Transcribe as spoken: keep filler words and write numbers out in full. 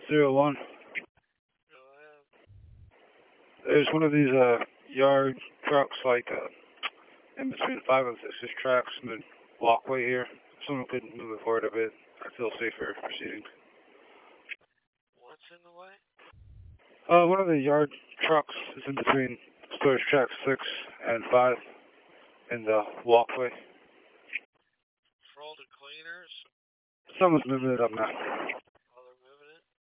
Zero one. Go ahead. There's one of these uh yard trucks like uh in between five and six tracks and the walkway here. If someone could move it forward a bit, I feel safer proceeding. What's in the way? Uh, one of the yard trucks is in between storage track six and five in the walkway. For all the cleaners? Someone's moving it up now.